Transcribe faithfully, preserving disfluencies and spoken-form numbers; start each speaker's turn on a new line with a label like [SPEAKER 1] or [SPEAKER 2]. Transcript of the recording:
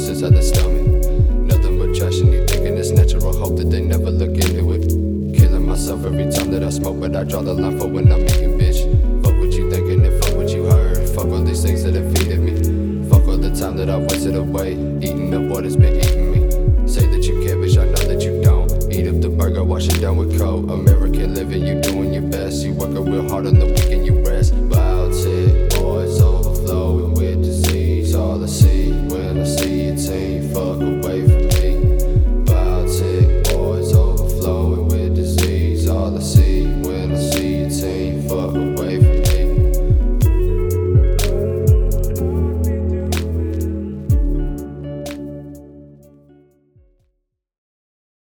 [SPEAKER 1] this inside the stomach. Nothing but trash and you thinking it's natural. Hope that they never look into it. Killing myself every time that I smoke, but I draw the line for when I'm eating, bitch. Fuck what you thinking and fuck what you heard. Fuck all these things that have feeded me. Fuck all the time that I wasted away eating up what has been eating me. Say that you care, bitch, I know that you don't. Eat up the burger, wash it down with coke. American living, you doing your best. You working real hard on the weekend, you